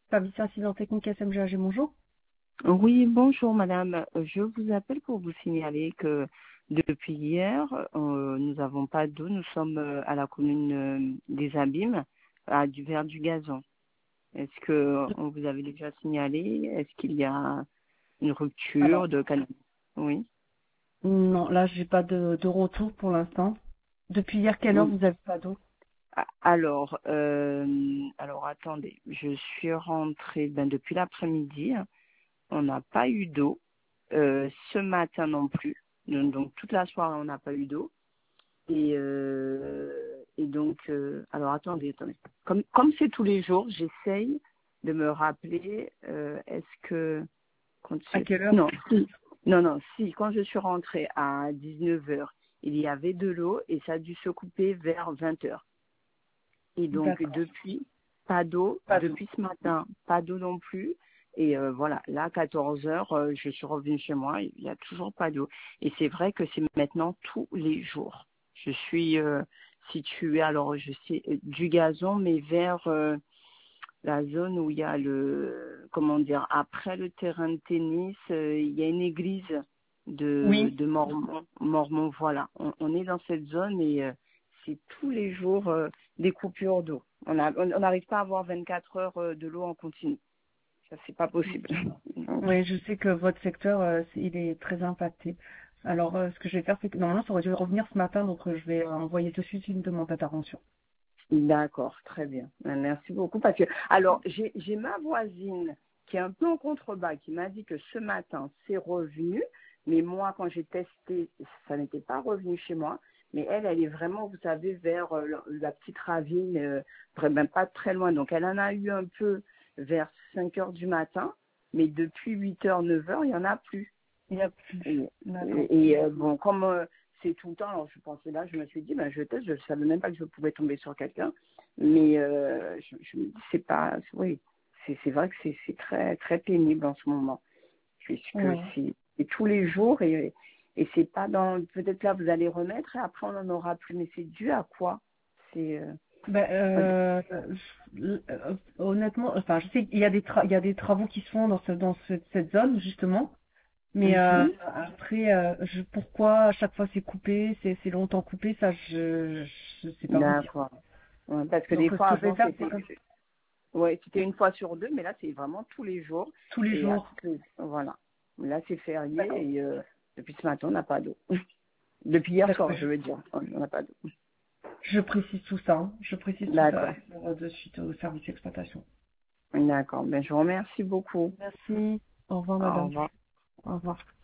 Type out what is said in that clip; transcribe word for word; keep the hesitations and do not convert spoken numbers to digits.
Service incident technique S M G A G, bonjour. Oui, bonjour madame. Je vous appelle pour vous signaler que depuis hier, euh, nous n'avons pas d'eau. Nous sommes euh, à la commune euh, des Abîmes, à du vers du gazon. Est-ce que on vous avait déjà signalé? Est-ce qu'il y a une rupture Alors, de canal? Oui. non, là, j'ai pas de, de retour pour l'instant. Depuis hier, quelle heure Oui. vous avez pas d'eau? Ah, Alors, euh, alors attendez, je suis rentrée ben, depuis l'après-midi. On n'a pas eu d'eau. Euh, ce matin non plus. Donc, donc, toute la soirée, on n'a pas eu d'eau. Et, euh, et donc, euh, alors attendez, attendez. Comme comme c'est tous les jours, j'essaye de me rappeler. euh, est-ce que quand À je- quelle heure? non, si, non, non, si quand je suis rentrée à dix-neuf heures, il y avait de l'eau et ça a dû se couper vers vingt heures. Et donc D'accord, depuis, pas d'eau. pas d'eau. Depuis ce matin, pas d'eau non plus. Et euh, voilà, là, à quatorze heures, euh, je suis revenue chez moi, il n'y a toujours pas d'eau. Et c'est vrai que c'est maintenant tous les jours. Je suis euh, située, alors je sais, euh, du gazon, mais vers euh, la zone où il y a le, comment dire, après le terrain de tennis, euh, il y a une église de, Oui, de Mormons. Mormons, voilà. On, on est dans cette zone et euh, c'est tous les jours euh, des coupures d'eau. On a- on on n'arrive pas à avoir vingt-quatre heures euh, de l'eau en continu. Ça, c'est pas possible. Donc, oui, je sais que votre secteur, euh, c'est- il est très impacté. Alors, euh, ce que je vais faire, c'est que normalement, ça aurait dû revenir ce matin, donc euh, je vais euh, envoyer de suite une demande d'intervention. d'accord, très bien. Merci beaucoup. Parce que, alors, j'ai j'ai ma voisine qui est un peu en contrebas, qui m'a dit que ce matin, c'est revenu. Mais moi, quand j'ai testé, ça n'était pas revenu chez moi. Mais elle, elle est vraiment, vous savez, vers euh, la, la petite ravine, euh, vraiment pas très loin. Donc, elle en a eu un peu vers cinq heures du matin. Mais depuis huit heures, neuf heures, il n'y en a plus. Il n'y a plus. Et, D'accord. et, et, euh, bon, comme euh, c'est tout le temps, alors je pensais là, je me suis dit, ben, je teste, je ne savais même pas que je pouvais tomber sur quelqu'un. Mais euh, je, je me dis, c'est pas, oui, c'est c'est vrai que c'est c'est très, très pénible en ce moment. Puisque Oui. c'est c'est tous les jours et, et c'est pas dans, peut-être là vous allez remettre et après on n'en aura plus. Mais c'est dû à quoi? C'est, euh, Ben, euh, euh, euh, honnêtement, enfin, je sais qu'il y a des tra- il y a des travaux qui se font dans ce, dans ce- cette zone justement, mais euh, mhm. après, euh, je, pourquoi à chaque fois c'est coupé, c'est c'est longtemps coupé, ça je je sais pas vous dire. D'accord. Ouais, parce que des Donc, euh, ce fois que je vais avant faire, c'est c'était, comme ouais, c'était une fois sur deux, mais là c'est vraiment tous les jours. tous les Et à jours. toutes les- voilà. Là c'est férié D'accord. et euh, depuis ce matin on n'a pas d'eau. Depuis hier D'accord. soir, ben, je veux dire, on n'a pas d'eau. Je, je précise tout ça. hein. Je précise tout ça D'accord. euh, de suite au service d'exploitation. D'accord. Ben, je vous remercie beaucoup. Merci. Au revoir, Au madame. revoir. Au revoir.